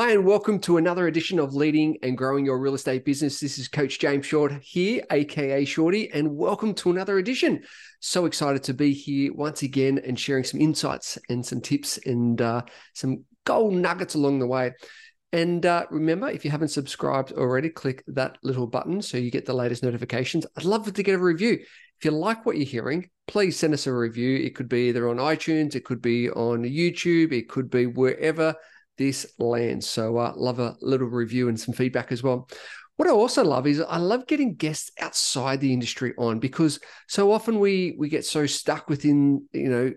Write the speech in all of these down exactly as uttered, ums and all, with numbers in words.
Hi, and welcome to another edition of Leading and Growing Your Real Estate Business. This is Coach James Short here, aka Shorty, and welcome to another edition. So excited to be here once again and sharing some insights and some tips and uh, some gold nuggets along the way. And uh, remember, if you haven't subscribed already, click that little button so you get the latest notifications. I'd love to get a review. If you like what you're hearing, please send us a review. It could be either on iTunes, it could be on YouTube, it could be wherever this lands. So uh, love a little review and some feedback as well. What I also love is I love getting guests outside the industry on, because so often we we get so stuck within, you know,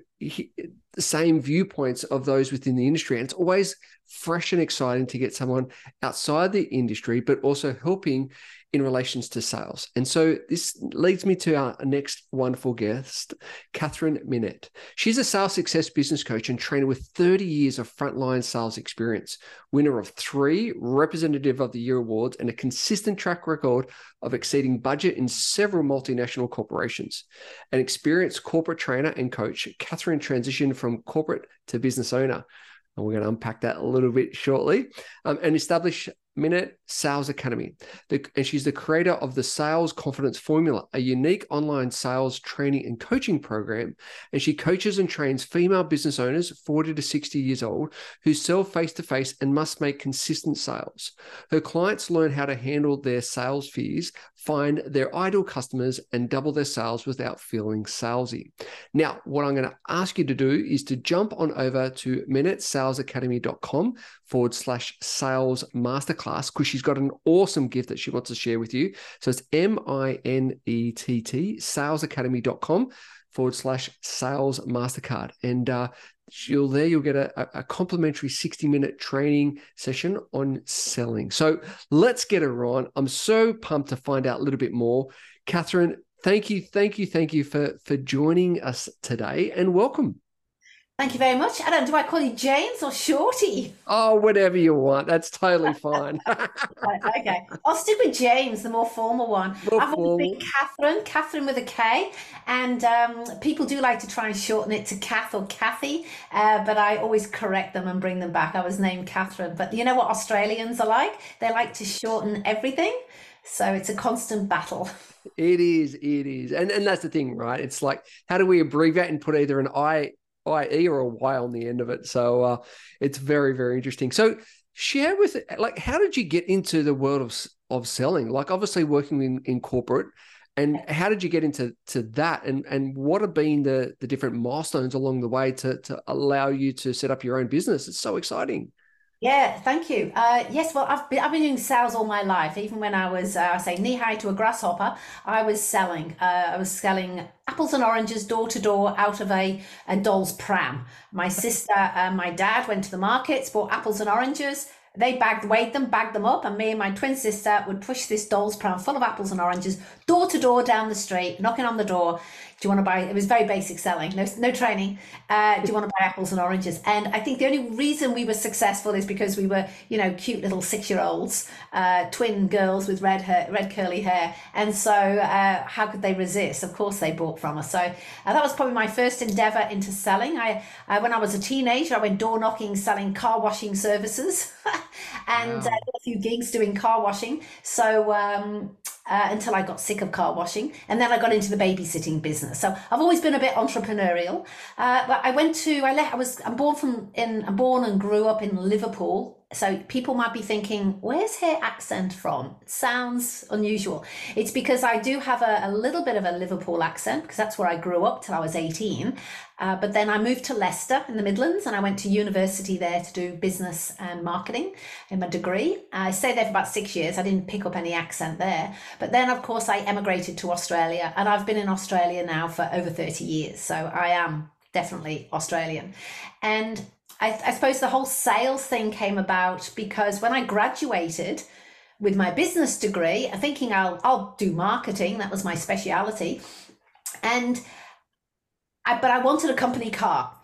the same viewpoints of those within the industry. And it's always fresh and exciting to get someone outside the industry, but also helping in relations to sales. And so this leads me to our next wonderful guest, Catherine Minette. She's a sales success business coach and trainer with thirty years of frontline sales experience, winner of three Representative of the Year awards, and a consistent track record of exceeding budget in several multinational corporations. An experienced corporate trainer and coach, Catherine transitioned from corporate to business owner. And we're going to unpack that a little bit shortly, um, and establish Minette Sales Academy. The, and she's the creator of the Sales Confidence Formula, a unique online sales training and coaching program. And she coaches and trains female business owners, forty to sixty years old, who sell face-to-face and must make consistent sales. Her clients learn how to handle their sales fears, find their ideal customers, and double their sales without feeling salesy. Now, what I'm going to ask you to do is to jump on over to minette sales academy dot com forward slash sales masterclass, because she's got an awesome gift that she wants to share with you. So it's M I N E T T, sales academy dot com forward slash sales mastercard. And uh, you'll there, you'll get a, a complimentary sixty minute training session on selling. So let's get her on. I'm so pumped to find out a little bit more. Catherine, thank you, thank you, thank you for, for joining us today, and welcome. Thank you very much. I don't, do I call you James or Shorty? Oh, whatever you want. That's totally fine. Okay. I'll stick with James, the more formal one. More I've always formal. been Catherine, Catherine with a K. And um, people do like to try and shorten it to Kath or Kathy, uh, but I always correct them and bring them back. I was named Catherine. But you know what Australians are like? They like to shorten everything. So it's a constant battle. It is, it is. And, and that's the thing, right? It's like, how do we abbreviate and put either an I I E or a Y on the end of it? So uh, it's very, very interesting. So share with, like, how did you get into the world of of selling? Like, obviously working in, in corporate, and how did you get into to that? And and what have been the the different milestones along the way to to allow you to set up your own business? It's so exciting. Yeah, thank you. Uh, yes, well, I've been, I've been doing sales all my life. Even when I was, uh, I say, knee high to a grasshopper, I was selling. Uh, I was selling apples and oranges door to door out of a, a doll's pram. My sister and my dad went to the markets, bought apples and oranges. They bagged, weighed them, bagged them up, and me and my twin sister would push this doll's pram full of apples and oranges door to door down the street, knocking on the door. Do you want to buy? It was very basic selling, no, no training. Uh, do you want to buy apples and oranges? And I think the only reason we were successful is because we were, you know, cute little six-year-olds, uh, twin girls with red hair, red curly hair. And so, uh, how could they resist? Of course, they bought from us. So uh, that was probably my first endeavor into selling. I, uh, when I was a teenager, I went door knocking, selling car washing services, and wow. uh, a few gigs doing car washing. So. Um, Uh, until I got sick of car washing, and then I got into the babysitting business. So I've always been a bit entrepreneurial. Uh, but I went to I left. I was I'm born from in I'm born and grew up in Liverpool. So people might be thinking, where's her accent from? It sounds unusual. It's because I do have a, a little bit of a Liverpool accent, because that's where I grew up till I was eighteen. Uh, but then I moved to Leicester in the Midlands, and I went to university there to do business and marketing in my degree. I stayed there for about six years. I didn't pick up any accent there. But then, of course, I emigrated to Australia, and I've been in Australia now for over thirty years. So I am definitely Australian. And I, I suppose the whole sales thing came about because when I graduated with my business degree, thinking I'll I'll do marketing, that was my speciality, and I, but I wanted a company car.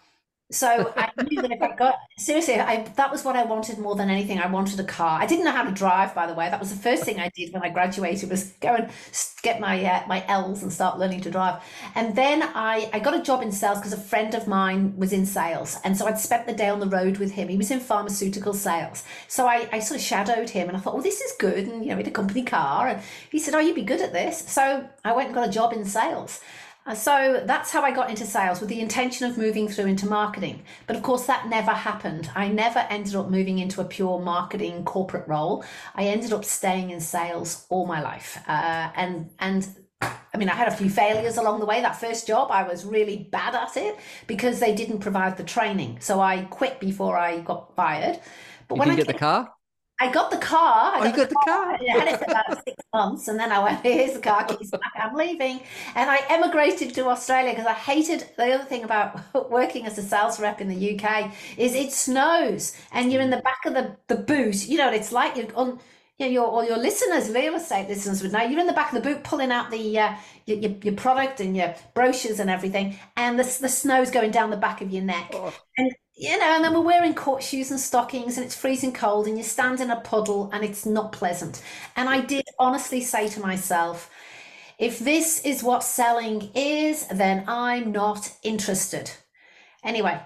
So I knew that if I got seriously, I that was what I wanted more than anything. I wanted a car. I didn't know how to drive, by the way. That was the first thing I did when I graduated was go and get my uh, my L's and start learning to drive. And then I I got a job in sales because a friend of mine was in sales, and so I'd spent the day on the road with him. He was in pharmaceutical sales, so I I sort of shadowed him, and I thought, well, this is good, and you know, we had a company car, and he said, oh, you'd be good at this. So I went and got a job in sales. Uh, So that's how I got into sales with the intention of moving through into marketing. But of course, that never happened. I never ended up moving into a pure marketing corporate role. I ended up staying in sales all my life. Uh, and, and I mean, I had a few failures along the way. That first job, I was really bad at it because they didn't provide the training. So I quit before I got fired. But You when didn't I get the car? I got the car. I Oh, you got the car. I had it for about six months, and then I went, "Here's the car keys back. I'm leaving." And I emigrated to Australia because I hated the other thing about working as a sales rep in the U K is it snows, and you're in the back of the the boot. You know what it's like. You're on. You know, your or your listeners, real estate listeners would know. You're in the back of the boot, pulling out the uh, your, your your product and your brochures and everything, and the the snow's going down the back of your neck. Oh. And you know, and then we're wearing court shoes and stockings, and it's freezing cold, and you stand in a puddle, and it's not pleasant. And I did honestly say to myself, if this is what selling is, then I'm not interested. Anyway,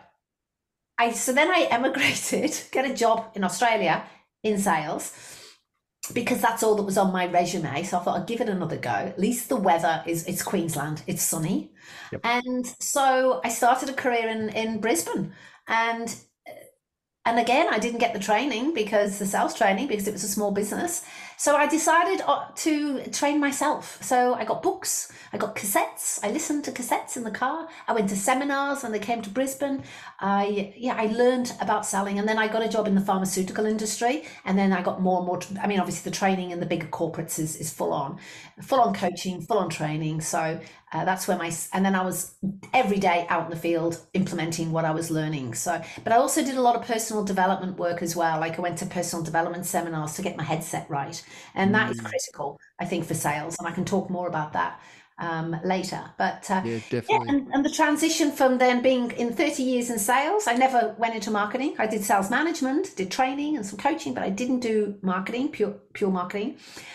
I so then I emigrated, get a job in Australia in sales because that's all that was on my resume. So I thought I'd give it another go. At least the weather is it's Queensland, it's sunny. Yep. And so I started a career in in Brisbane. And and again, I didn't get the training because the sales training because it was a small business. So I decided to train myself. So I got books, I got cassettes. I listened to cassettes in the car. I went to seminars when they came to Brisbane. I yeah, I learned about selling, and then I got a job in the pharmaceutical industry. And then I got more and more. I mean, obviously the training in the bigger corporates is is full on, full on coaching, full on training. So uh, that's where my and then I was every day out in the field implementing what I was learning. So, but I also did a lot of personal development work as well. Like I went to personal development seminars to get my head set right. And that is critical, I think, for sales. And I can talk more about that um, later. But uh, Yeah, yeah, definitely. and, and the transition from then being in thirty years in sales, I never went into marketing. I did sales management, did training and some coaching, but I didn't do marketing, pure pure marketing.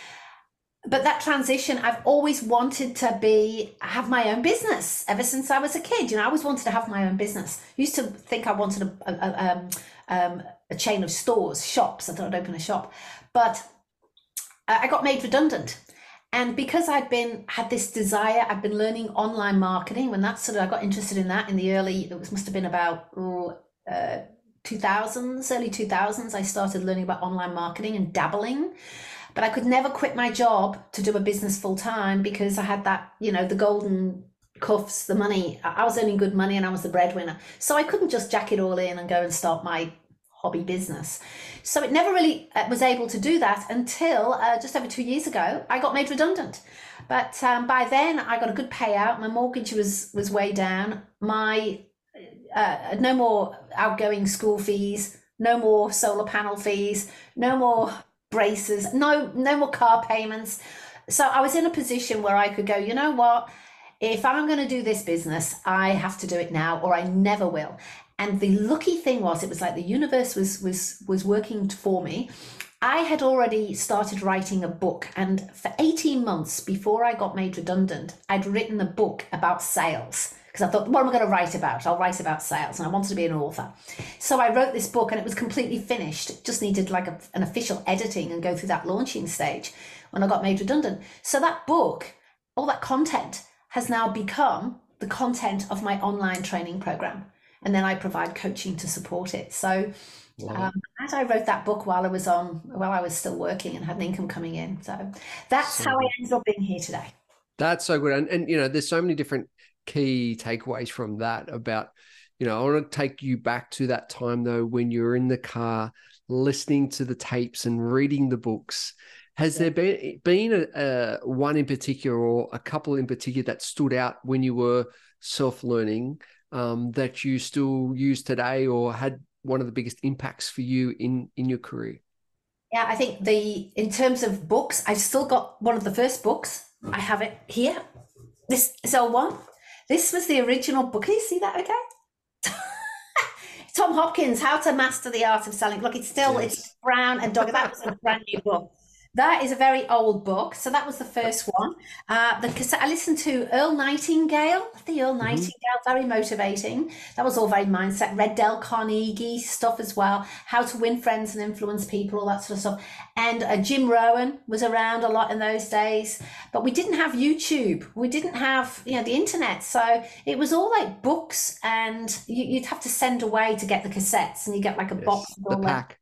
But that transition, I've always wanted to be have my own business ever since I was a kid. You know, I always wanted to have my own business. I used to think I wanted a, a, a, um, um, a chain of stores, shops. I thought I'd open a shop, but I got made redundant. And because I'd been had this desire, I'd been learning online marketing. When that sort of I got interested in that in the early, it was must have been about oh, uh, two thousands, early two thousands. I started learning about online marketing and dabbling. But I could never quit my job to do a business full time because I had that, you know, the golden cuffs, the money. I was earning good money and I was the breadwinner. So I couldn't just jack it all in and go and start my hobby business. So it never really uh, was able to do that until uh, just over two years ago, I got made redundant. But um, by then I got a good payout. My mortgage was was way down. My uh, no more outgoing school fees, no more solar panel fees, no more braces, no no more car payments. So I was in a position where I could go, you know what, if I'm going to do this business, I have to do it now or I never will. And the lucky thing was it was like the universe was was was working for me. I had already started writing a book, and for eighteen months before I got made redundant, I'd written a book about sales. Because I thought, what am I going to write about? I'll write about sales, and I wanted to be an author. So I wrote this book, and it was completely finished. It just needed like a, an official editing and go through that launching stage when I got made redundant. So that book, all that content, has now become the content of my online training program, and then I provide coaching to support it. So um, as I wrote that book while I was on, while I was still working and had an income coming in, so that's So how I good. ended up being here today. That's so good. And, and, you know, there's so many different key takeaways from that about, you know, I want to take you back to that time though, when you're in the car, listening to the tapes and reading the books. Has yeah. there been, been a, a one in particular or a couple in particular that stood out when you were self-learning um, that you still use today or had one of the biggest impacts for you in, in your career? Yeah, I think the, in terms of books, I've still got one of the first books. I have it here. This is L one. This was the original book. Can you see that okay? Tom Hopkins, How to Master the Art of Selling. Look, it's still, Yes. it's brown and dog. That was a brand new book. That is a very old book. So that was the first one. Uh, the cassette, I listened to Earl Nightingale, the Earl Nightingale, mm-hmm. very motivating. That was all very mindset. Read Dale Carnegie stuff as well. How to Win Friends and Influence People, all that sort of stuff. And uh, Jim Rohn was around a lot in those days. But we didn't have YouTube. We didn't have, you know, the internet. So it was all like books, and you, you'd have to send away to get the cassettes, and you get like a yes, box. The pack.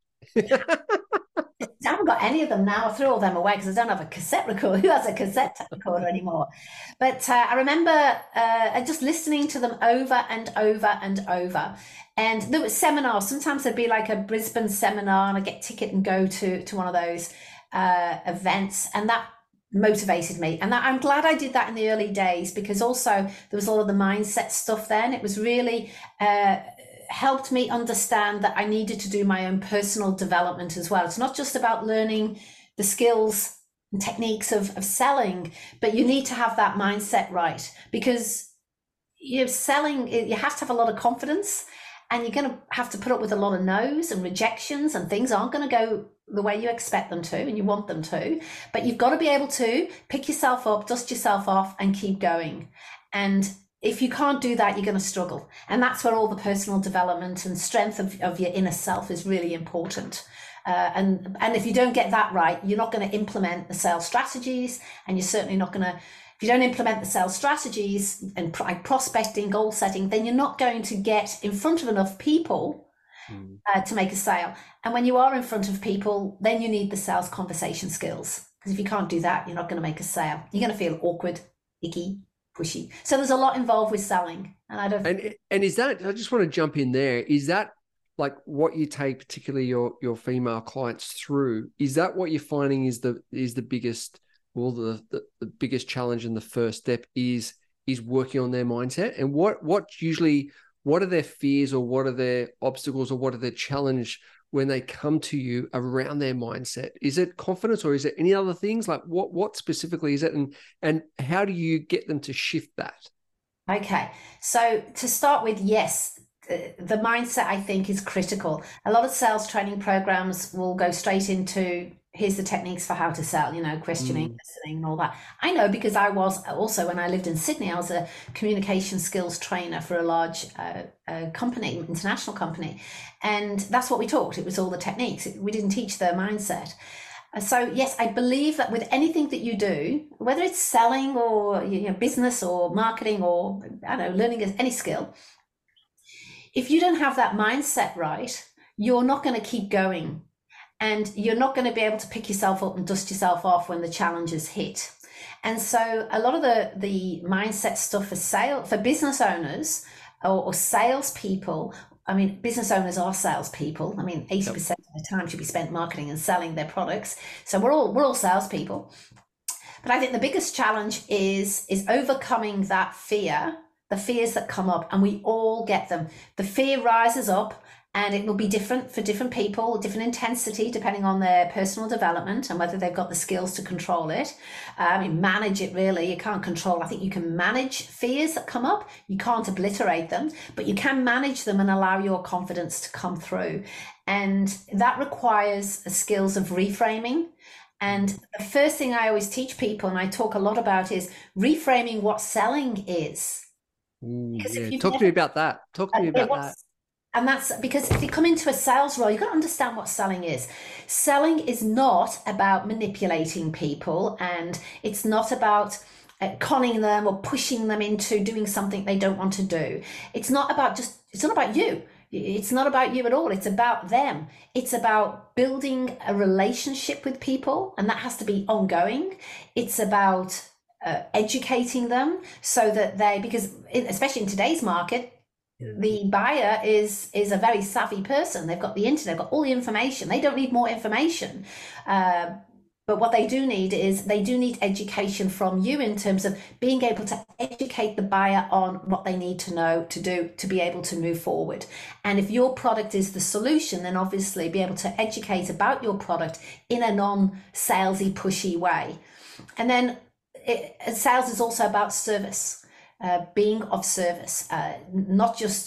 I haven't got any of them now. I threw all them away because I don't have a cassette recorder. Who has a cassette recorder anymore? But uh, I remember uh, just listening to them over and over and over. And there were seminars. Sometimes there'd be like a Brisbane seminar, and I'd get a ticket and go to, to one of those uh, events. And that motivated me. And that, I'm glad I did that in the early days, because also there was a lot of the mindset stuff then. It was really... Uh, helped me understand that I needed to do my own personal development as well. It's not just about learning the skills and techniques of, of selling, but you need to have that mindset right, because you're selling, you have to have a lot of confidence, and you're going to have to put up with a lot of no's and rejections, and things aren't going to go the way you expect them to and you want them to, but you've got to be able to pick yourself up, dust yourself off, and keep going. And if you can't do that, you're going to struggle. And that's where all the personal development and strength of, of your inner self is really important. Uh, and, and if you don't get that right, you're not going to implement the sales strategies, and you're certainly not going to, if you don't implement the sales strategies and like prospecting, goal setting, then you're not going to get in front of enough people mm. uh, to make a sale. And when you are in front of people, then you need the sales conversation skills. Because if you can't do that, you're not going to make a sale. You're going to feel awkward, icky, pushy. So there's a lot involved with selling. And I don't and and is that, I just want to jump in there, is that like what you take particularly your your female clients through? Is that what you're finding is the is the biggest, well the, the the biggest challenge and the first step is is working on their mindset? And what what usually what are their fears, or what are their obstacles, or what are their challenge when they come to you around their mindset? Is it confidence, or is it any other things? Like what, what specifically is it? And, and how do you get them to shift that? Okay. So to start with, yes, the mindset I think is critical. A lot of sales training programs will go straight into, here's the techniques for how to sell, you know, questioning, mm. listening and all that. I know, because I was also, when I lived in Sydney, I was a communication skills trainer for a large uh, uh, company, international company. And that's what we taught. It was all the techniques. We didn't teach their mindset. So yes, I believe that with anything that you do, whether it's selling or, you know, business or marketing or, I don't know, learning any skill, if you don't have that mindset right, you're not going to keep going. And you're not going to be able to pick yourself up and dust yourself off when the challenges hit. And so a lot of the, the mindset stuff for sale, for business owners or, or salespeople, I mean, business owners are salespeople. I mean, eighty percent yep. of the time should be spent marketing and selling their products. So we're all we're all salespeople. But I think the biggest challenge is, is overcoming that fear, the fears that come up, and we all get them. The fear rises up, and it will be different for different people, different intensity, depending on their personal development and whether they've got the skills to control it. Um, I mean, manage it really. You can't control. I think you can manage fears that come up. You can't obliterate them, but you can manage them and allow your confidence to come through. And that requires skills of reframing. And the first thing I always teach people, and I talk a lot about, is reframing what selling is. Ooh, yeah. Talk never, to me about that. Talk to me about that. And that's because if you come into a sales role, you've got to understand what selling is. Selling is not about manipulating people, and it's not about uh, conning them or pushing them into doing something they don't want to do. It's not about just, it's not about you. It's not about you at all. It's about them. It's about building a relationship with people, and that has to be ongoing. It's about uh, educating them so that they, because especially in today's market, the buyer is is a very savvy person. They've got the internet, they've got all the information. They don't need more information. Uh, but what they do need is they do need education from you in terms of being able to educate the buyer on what they need to know to do to be able to move forward. And if your product is the solution, then obviously be able to educate about your product in a non-salesy, pushy way. And then it, sales is also about service. Uh, being of service, uh, not just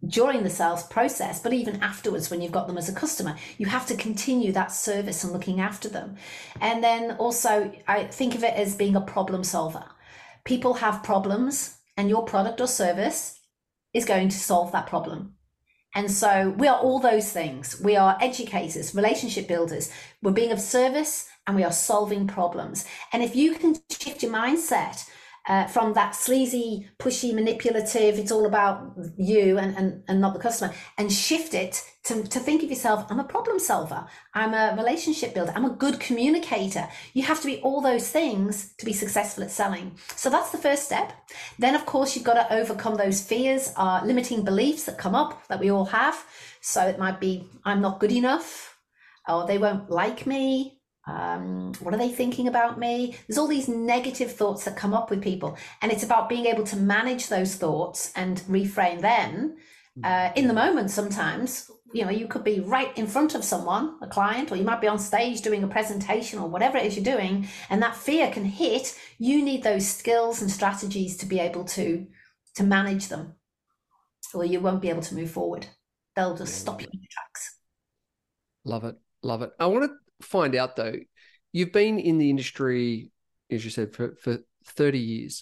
during the sales process, but even afterwards when you've got them as a customer, you have to continue that service and looking after them. And then also, I think of it as being a problem solver. People have problems, and your product or service is going to solve that problem. And so we are all those things. We are educators, relationship builders. We're being of service, and we are solving problems. And if you can shift your mindset uh, from that sleazy, pushy, manipulative, it's all about you and, and, and not the customer, and shift it to, to think of yourself, I'm a problem solver, I'm a relationship builder, I'm a good communicator. You have to be all those things to be successful at selling. So that's the first step. Then, of course, you've got to overcome those fears, uh, limiting beliefs that come up that we all have. So it might be, I'm not good enough, or they won't like me. Um, what are they thinking about me? There's all these negative thoughts that come up with people, and it's about being able to manage those thoughts and reframe them uh, in the moment. Sometimes, you know, you could be right in front of someone, a client, or you might be on stage doing a presentation or whatever it is you're doing, and that fear can hit. You need those skills and strategies to be able to to manage them, or you won't be able to move forward. They'll just stop you in your tracks. Love it. Love it. I want to find out though, you've been in the industry, as you said, for, for thirty years.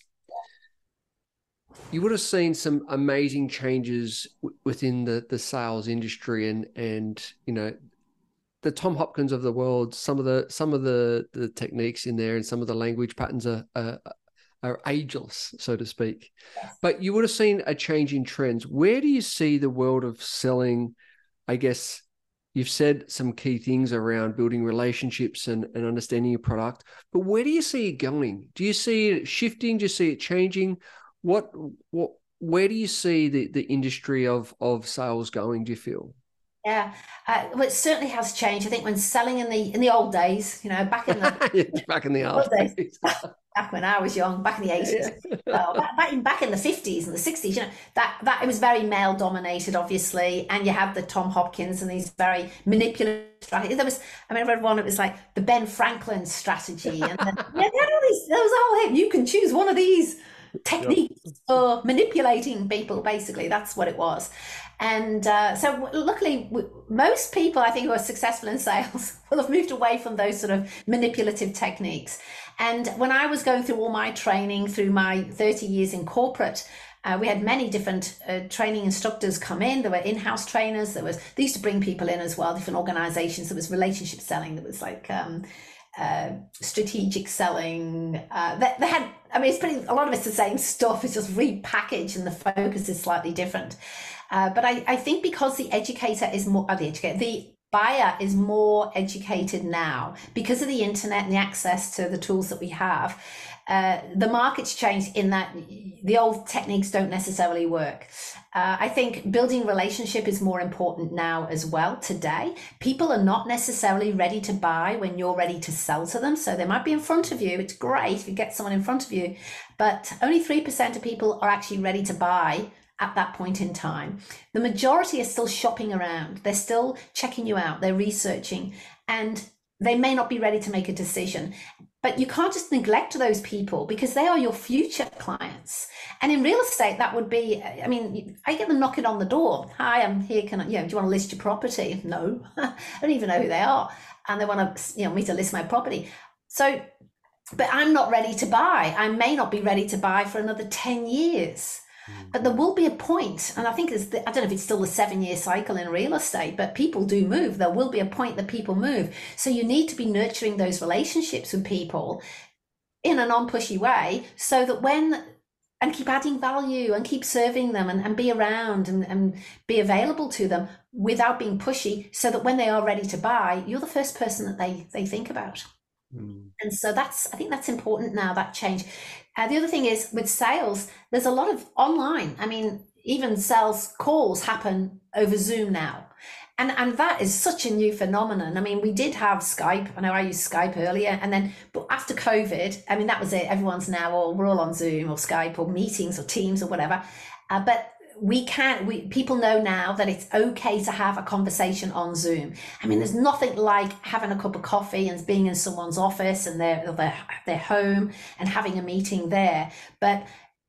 You would have seen some amazing changes w- within the, the sales industry, and, and, you know, the Tom Hopkins of the world, some of the, some of the, the techniques in there and some of the language patterns are, are, are ageless, so to speak. But you would have seen a change in trends. Where do you see the world of selling? I guess you've said some key things around building relationships and, and understanding your product, but where do you see it going? Do you see it shifting? Do you see it changing? What, what, where do you see the, the industry of, of sales going, do you feel? Yeah, uh, well, it certainly has changed. I think when selling in the in the old days, you know, back in the back in the old days, days, back when I was young, back in the eighties, yeah. well, back, back in back in the fifties and the sixties, you know, that that it was very male dominated, obviously, and you had the Tom Hopkins and these very manipulative strategies. There was, I mean, I read one. It was like the Ben Franklin strategy, and then, yeah, there was a whole heap. You can choose one of these techniques yep. for manipulating people. Basically, that's what it was. And uh, so luckily, most people I think who are successful in sales will have moved away from those sort of manipulative techniques. And when I was going through all my training through my thirty years in corporate, uh, we had many different uh, training instructors come in. There were in-house trainers. There was, they used to bring people in as well, different organizations. There was relationship selling. There was like um, uh, strategic selling. Uh, they, they had, I mean, it's pretty, a lot of it's the same stuff. It's just repackaged and the focus is slightly different. Uh, but I, I think because the educator is more, uh, the educator, the buyer is more educated now because of the internet and the access to the tools that we have. Uh, the market's changed in that the old techniques don't necessarily work. Uh, I think building relationship is more important now as well today. People are not necessarily ready to buy when you're ready to sell to them. So they might be in front of you. It's great if you get someone in front of you, but only three percent of people are actually ready to buy at that point in time. The majority are still shopping around. They're still checking you out. They're researching, and they may not be ready to make a decision. But you can't just neglect those people because they are your future clients. And in real estate, that would be, I mean, I get them knocking on the door. Hi, I'm here. Can I, you know, do you want to list your property? No, I don't even know who they are. And they want to, you know, me to list my property. So, but I'm not ready to buy. I may not be ready to buy for another ten years. But there will be a point, and I think it's the, I don't know if it's still the seven-year cycle in real estate, but people do move. There will be a point that people move. So you need to be nurturing those relationships with people in a non-pushy way so that when, and keep adding value and keep serving them and, and be around and, and be available to them without being pushy so that when they are ready to buy, you're the first person that they, they think about. Mm. And so that's, I think that's important now, that change. Uh, the other thing is with sales, there's a lot of online. I mean, even sales calls happen over Zoom now. And and that is such a new phenomenon. I mean, we did have Skype. I know I used Skype earlier. And then but after COVID, I mean, that was it. Everyone's now all, we're all on Zoom or Skype or meetings or Teams or whatever. Uh, but we can, we people know now that it's okay to have a conversation on Zoom. I mean, there's nothing like having a cup of coffee and being in someone's office and their, their, their home and having a meeting there. But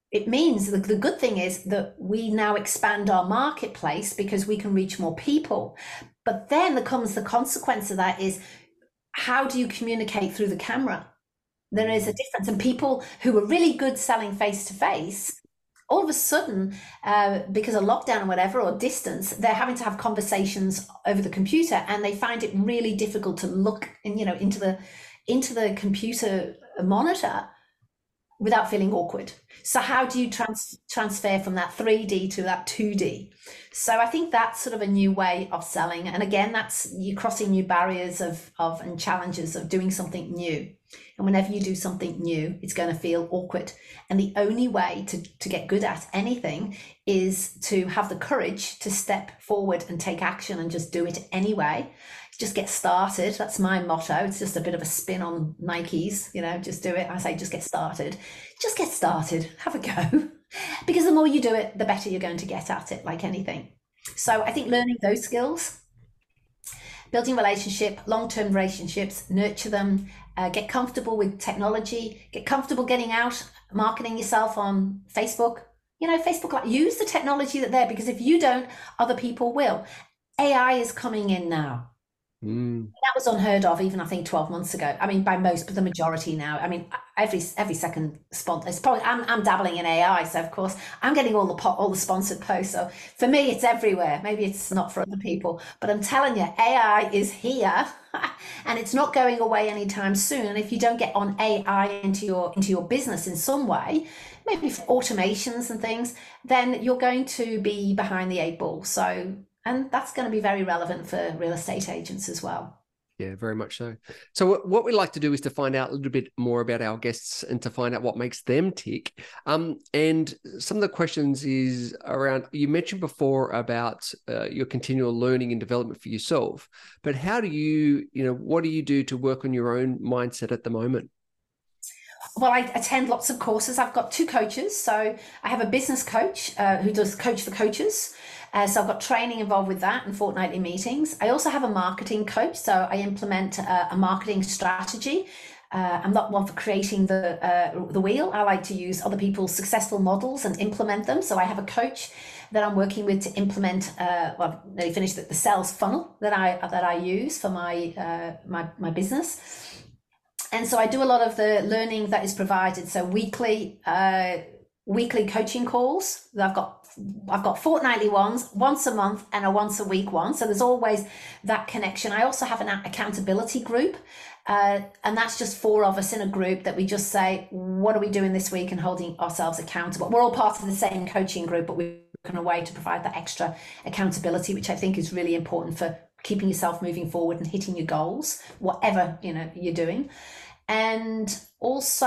it means the, the good thing is that we now expand our marketplace because we can reach more people. But then there comes the consequence of that is, how do you communicate through the camera? There is a difference. And people who are really good selling face to face, all of a sudden, uh, because of lockdown or whatever, or distance, they're having to have conversations over the computer, and they find it really difficult to look in, you know, into the into the computer monitor without feeling awkward. So how do you trans- transfer from that three D to that two D? So I think that's sort of a new way of selling. And again, that's you crossing new barriers of, of and challenges of doing something new. And whenever you do something new, it's going to feel awkward. And the only way to, to get good at anything is to have the courage to step forward and take action and just do it anyway. Just get started. That's my motto. It's just a bit of a spin on Nikes, you know, just do it. I say, just get started. Just get started. Have a go. Because the more you do it, the better you're going to get at it, like anything. So I think learning those skills, building relationship, long-term relationships, nurture them, uh, get comfortable with technology, get comfortable getting out, marketing yourself on Facebook. You know, Facebook, like, use the technology that there, because if you don't, other people will. A I is coming in now. Mm. That was unheard of even I think twelve months ago. I mean, by most, but the majority now. I mean, every every second sponsor. It's probably I'm I'm dabbling in A I, so of course I'm getting all the all the sponsored posts. So for me, it's everywhere. Maybe it's not for other people, but I'm telling you, A I is here, and it's not going away anytime soon. And if you don't get on A I into your into your business in some way, maybe for automations and things, then you're going to be behind the eight ball. So. And that's going to be very relevant for real estate agents as well. Yeah, very much so. So what we like to do is to find out a little bit more about our guests and to find out what makes them tick. Um, and some of the questions is around, you mentioned before about uh, your continual learning and development for yourself, but how do you, you know, what do you do to work on your own mindset at the moment? Well, I attend lots of courses. I've got two coaches. So I have a business coach uh, who does coach for coaches. Uh, so I've got training involved with that and fortnightly meetings. I also have a marketing coach. So I implement uh, a marketing strategy. Uh, I'm not one for creating the uh, the wheel. I like to use other people's successful models and implement them. So I have a coach that I'm working with to implement. Uh, well, I've nearly finished the, the sales funnel that I that I use for my uh, my my business. And so I do a lot of the learning that is provided. So weekly, uh, weekly coaching calls. I've got, I've got fortnightly ones, once a month, and a once a week one. So there's always that connection. I also have an accountability group, uh, and that's just four of us in a group that we just say, what are we doing this week, and holding ourselves accountable. We're all part of the same coaching group, but we're looking a way to provide that extra accountability, which I think is really important for keeping yourself moving forward and hitting your goals, whatever, you know, you're doing. And also,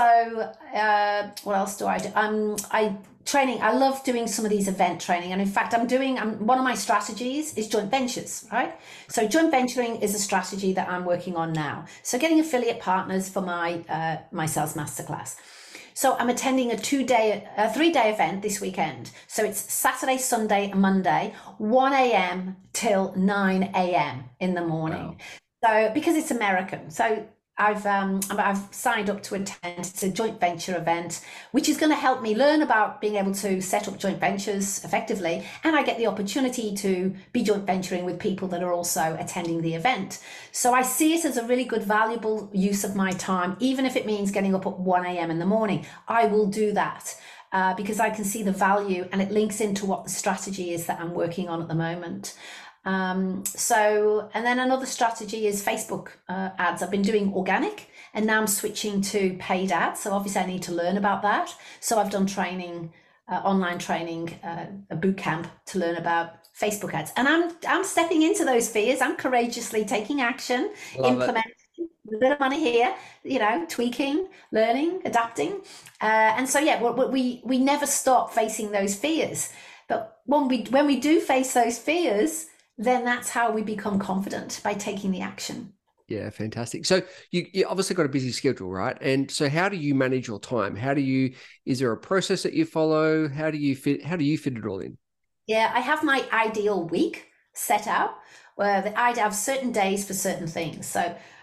uh, what else do I do? Um, I training. I love doing some of these event training. And in fact, I'm doing, I'm, one of my strategies is joint ventures, right? So joint venturing is a strategy that I'm working on now. So getting affiliate partners for my, uh, my sales masterclass. So I'm attending a two day, a three day event this weekend. So it's Saturday, Sunday, and Monday, one a.m. till nine a.m. in the morning. Wow. So because it's American. So I've um, I've signed up to attend. It's a joint venture event, which is going to help me learn about being able to set up joint ventures effectively. And I get the opportunity to be joint venturing with people that are also attending the event. So I see it as a really good, valuable use of my time, even if it means getting up at one a.m. in the morning. I will do that uh, because I can see the value, and it links into what the strategy is that I'm working on at the moment. Um, so, and then another strategy is Facebook uh, ads. I've been doing organic, and now I'm switching to paid ads. So obviously I need to learn about that. So I've done training, uh, online training, uh, a boot camp to learn about Facebook ads. And I'm, I'm stepping into those fears. I'm courageously taking action, Love implementing it. A bit of money here, you know, tweaking, learning, adapting. Uh, and so, yeah, we, we, we never stop facing those fears. But when we, when we do face those fears, then that's how we become confident, by taking the action. Yeah, fantastic. So you, you obviously got a busy schedule, right? And so how do you manage your time? How do you, is there a process that you follow? How do you fit, how do you fit it all in? Yeah, I have my ideal week set out where I have certain days for certain things. So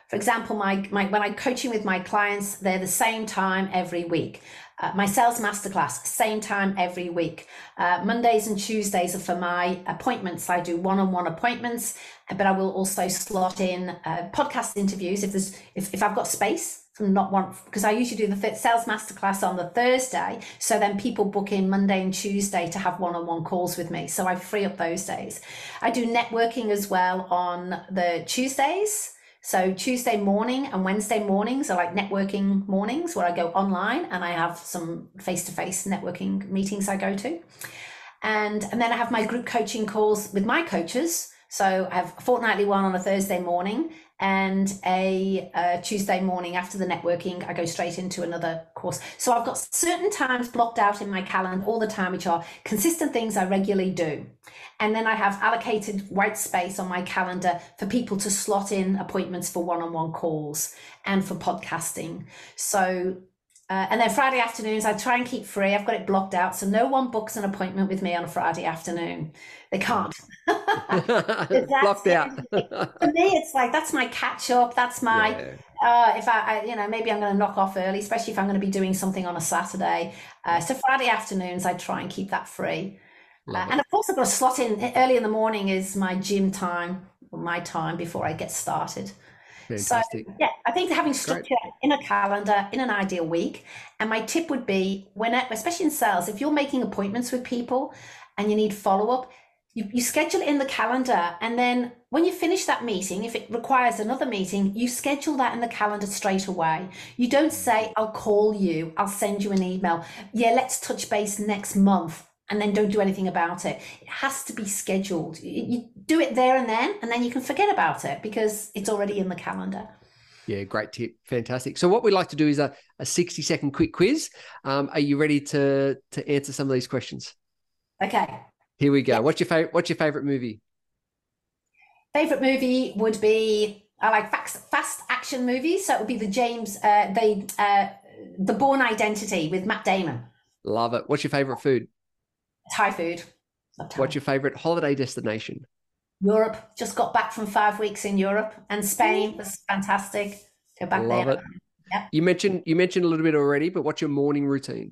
For example, my, my when I'm coaching with my clients, they're the same time every week. Uh, my sales masterclass, same time every week. Uh, Mondays and Tuesdays are for my appointments. I do one-on-one appointments, but I will also slot in uh, podcast interviews if there's if, if I've got space. From not one, because I usually do the sales masterclass on the Thursday, so then people book in Monday and Tuesday to have one-on-one calls with me. So I free up those days. I do networking as well on the Tuesdays. So Tuesday morning and Wednesday mornings are like networking mornings where I go online and I have some face-to-face networking meetings I go to. And, and then I have my group coaching calls with my coaches. So I have a fortnightly one on a Thursday morning and a, a Tuesday morning after the networking, I go straight into another course. So I've got certain times blocked out in my calendar all the time, which are consistent things I regularly do. And then I have allocated white space on my calendar for people to slot in appointments for one-on-one calls and for podcasting. So, uh, and then Friday afternoons, I try and keep free. I've got it blocked out. So no one books an appointment with me on a Friday afternoon. They can't. Blocked out. For me, it's like, that's my catch up. That's my, yeah. uh, if I, I, you know, maybe I'm going to knock off early, especially if I'm going to be doing something on a Saturday. Uh, so Friday afternoons, I try and keep that free. Uh, and of course, I've got to slot in early in the morning is my gym time, my time before I get started. Fantastic. So, yeah, I think having structure Great. in a calendar in an ideal week. And my tip would be, when, especially in sales, if you're making appointments with people and you need follow-up, you, you schedule it in the calendar. And then when you finish that meeting, if it requires another meeting, you schedule that in the calendar straight away. You don't say, I'll call you, I'll send you an email. Yeah, let's touch base next month. And then don't do anything about it. It has to be scheduled. You do it there and then, and then you can forget about it because it's already in the calendar. Yeah, great tip. Fantastic. So what we'd like to do is a, a sixty second quick quiz. Um, are you ready to, to answer some of these questions? Okay. Here we go. Yeah. What's your favorite, what's your favorite movie? Favorite movie would be, I like fast, fast action movies. So it would be the James, uh, the, uh, the Bourne Identity with Matt Damon. Love it. What's your favorite food? Thai food. What's your favorite holiday destination? Europe. Just got back from five weeks in Europe, and Spain was fantastic. Go back Love there. It. Yep. You mentioned you mentioned a little bit already, but what's your morning routine?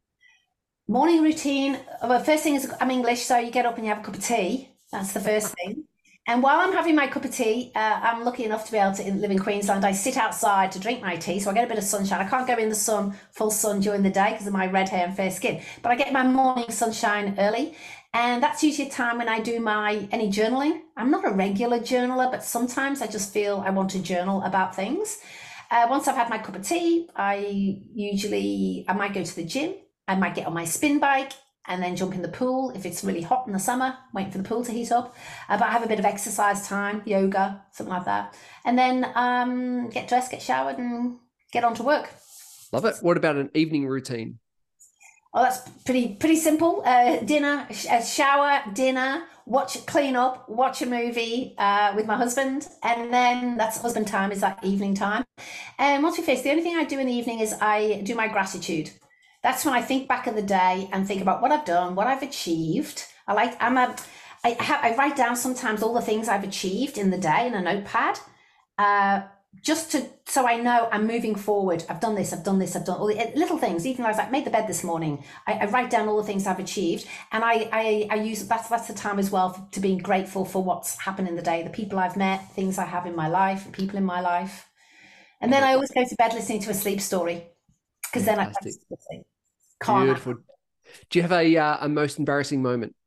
Morning routine. Well, first thing is I'm English, so you get up and you have a cup of tea. That's the first thing. And while I'm having my cup of tea, uh, I'm lucky enough to be able to live in Queensland. I sit outside to drink my tea, so I get a bit of sunshine. I can't go in the sun, full sun during the day because of my red hair and fair skin, but I get my morning sunshine early. And that's usually a time when I do my any journaling. I'm not a regular journaler, but sometimes I just feel I want to journal about things. Uh, once I've had my cup of tea, I usually, I might go to the gym. I might get on my spin bike and then jump in the pool if it's really hot in the summer, waiting for the pool to heat up. Uh, but I have a bit of exercise time, yoga, something like that. And then um, get dressed, get showered and get on to work. Love it. What about an evening routine? Oh, that's pretty pretty simple. Uh, dinner, sh- uh, shower, dinner, watch, clean up, watch a movie uh, with my husband. And then that's husband time, is that evening time. And once we finish, the only thing I do in the evening is I do my gratitude. That's when I think back of the day and think about what I've done, what I've achieved. I like, I'm a, I, have, I write down sometimes all the things I've achieved in the day in a notepad, uh, just to, so I know I'm moving forward. I've done this, I've done this, I've done all the little things. Even though I was like, made the bed this morning, I, I write down all the things I've achieved. And I, I, I use, that's, that's the time as well for, to being grateful for what's happened in the day, the people I've met, things I have in my life, people in my life. And then I always go to bed listening to a sleep story because then I can sleep. Beautiful. Do you have a uh, a most embarrassing moment?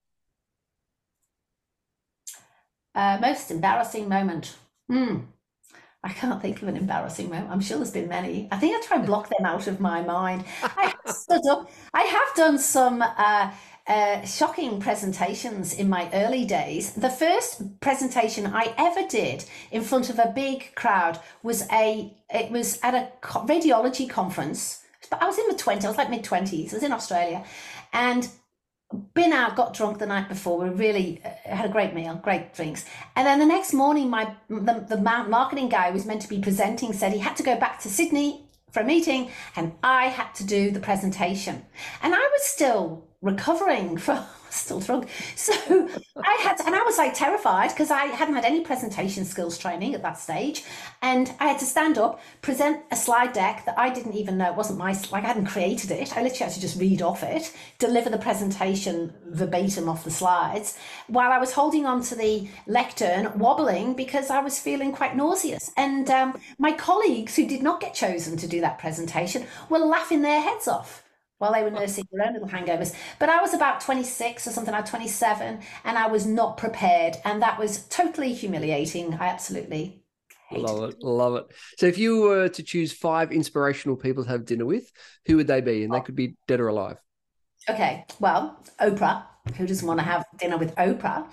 Uh, most embarrassing moment. Hmm. I can't think of an embarrassing moment. I'm sure there's been many. I think I try and block them out of my mind. I have stood up. I have done some uh, uh, shocking presentations in my early days. The first presentation I ever did in front of a big crowd was a. It was at a radiology conference. But I was in my twenties, I was like mid twenties, I was in Australia and been out, got drunk the night before. We really uh, had a great meal, great drinks. And then the next morning, my the, the marketing guy who was meant to be presenting said he had to go back to Sydney for a meeting and I had to do the presentation. And I was still recovering from still drunk. So I had, and I was like terrified because I hadn't had any presentation skills training at that stage. And I had to stand up, present a slide deck that I didn't even know, it wasn't my, like I hadn't created it. I literally had to just read off it, deliver the presentation verbatim off the slides, while I was holding on to the lectern, wobbling because I was feeling quite nauseous. And um, my colleagues who did not get chosen to do that presentation were laughing their heads off while they were nursing their own little hangovers. But I was about twenty-six or something, like twenty-seven, and I was not prepared. And that was totally humiliating. I absolutely hated Love it. Love it. So if you were to choose five inspirational people to have dinner with, who would they be? And they could be dead or alive. Okay. Well, Oprah. Who doesn't want to have dinner with Oprah?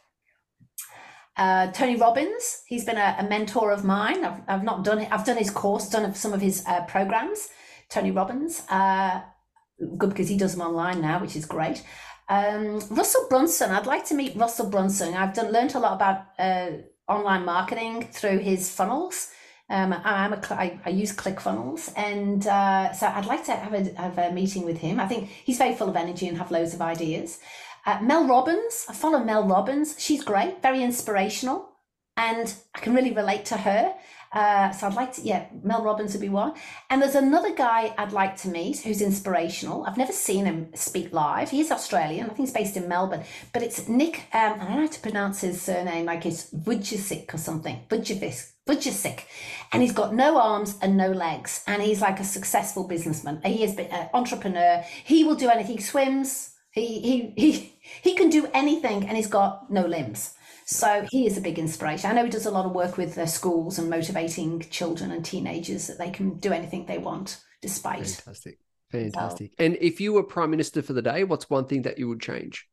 Uh, Tony Robbins. He's been a, a mentor of mine. I've, I've not done it. I've done his course, done some of his uh, programs. Tony Robbins. Uh, good because he does them online now, which is great. Um, Russell Brunson, I'd like to meet Russell Brunson. I've done learned a lot about uh, online marketing through his funnels. Um, I'm a, I, I use ClickFunnels, and uh, so I'd like to have a, have a meeting with him. I think he's very full of energy and have loads of ideas. Uh, Mel Robbins, I follow Mel Robbins. She's great, very inspirational, and I can really relate to her. Uh, so I'd like to, yeah, Mel Robbins would be one. And there's another guy I'd like to meet who's inspirational. I've never seen him speak live. He's Australian. I think he's based in Melbourne. But it's Nick, um, I don't know how to pronounce his surname, like it's Vujicic or something. Vujicic. Vujicic. And he's got no arms and no legs. And he's like a successful businessman. He is an entrepreneur. He will do anything. He swims. He, he, he, he can do anything, and he's got no limbs. So he is a big inspiration. I know he does a lot of work with uh, schools and motivating children and teenagers that they can do anything they want despite. Fantastic. Fantastic. So, and if you were Prime Minister for the day, what's one thing that you would change?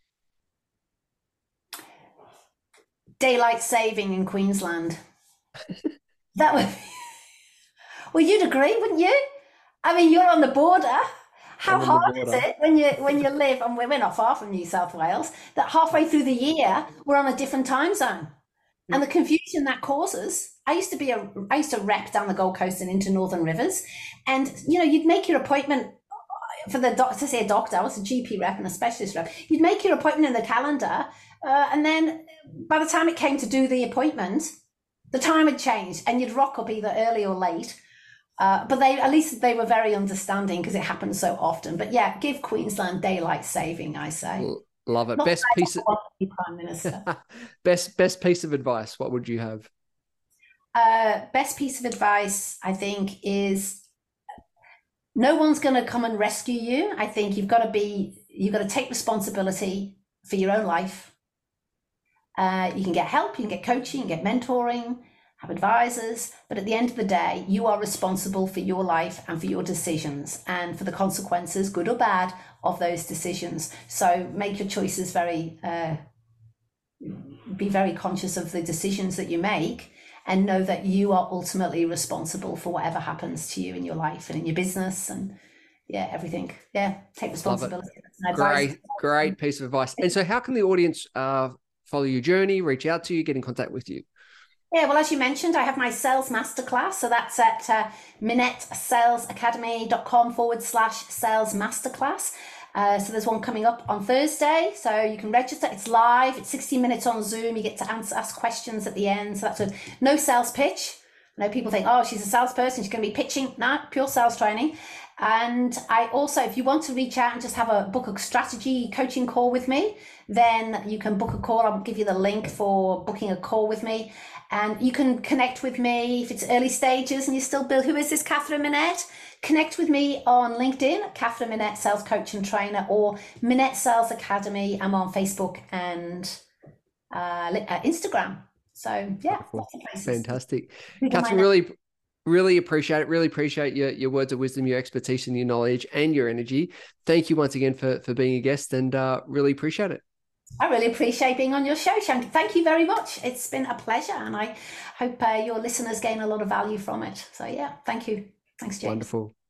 Daylight saving in Queensland. That would be... Well, you'd agree, wouldn't you? I mean, you're on the border. How hard is it when you when you live, and we're not far from New South Wales, that halfway through the year we're on a different time zone, and the confusion that causes. I used to be a I used to rep down the Gold Coast and into Northern Rivers, and you know you'd make your appointment for the doctor. To say a doctor, I was a G P rep and a specialist rep. You'd make your appointment in the calendar, uh, and then by the time it came to do the appointment, the time had changed, and you'd rock up either early or late. Uh, but they at least they were very understanding because it happens so often. But yeah, give Queensland daylight saving, I say. Love it. Not best piece of Prime Minister. best best piece of advice. What would you have? Uh, best piece of advice, I think, is no one's going to come and rescue you. I think you've got to be you've got to take responsibility for your own life. Uh, you can get help, you can get coaching, you can get mentoring, have advisors, but at the end of the day, you are responsible for your life and for your decisions and for the consequences, good or bad, of those decisions. So make your choices very, uh, be very conscious of the decisions that you make, and know that you are ultimately responsible for whatever happens to you in your life and in your business and yeah, everything. Yeah, take responsibility. Great, great piece of advice. And so how can the audience uh, follow your journey, reach out to you, get in contact with you? Yeah, well, as you mentioned, I have my sales masterclass. So that's at uh, minettesalesacademy.com forward slash sales masterclass. Uh, so there's one coming up on Thursday. So you can register. It's live. It's sixty minutes on Zoom. You get to answer, ask questions at the end. So that's a no sales pitch. I know people think, oh, she's a salesperson, she's going to be pitching. No, pure sales training. And I also, if you want to reach out and just have a book a strategy coaching call with me, then you can book a call. I'll give you the link for booking a call with me. And you can connect with me if it's early stages and you're still build. Who is this, Catherine Minette? Connect with me on LinkedIn, Catherine Minette, Sales Coach and Trainer, or Minette Sales Academy. I'm on Facebook and uh, Instagram. So yeah, lots of places. Fantastic. Catherine, really, really appreciate it. Really appreciate your, your words of wisdom, your expertise and your knowledge and your energy. Thank you once again for, for being a guest, and uh, really appreciate it. I really appreciate being on your show, Shank. Thank you very much. It's been a pleasure, and I hope uh, your listeners gain a lot of value from it. So yeah, thank you. Thanks, James. Wonderful.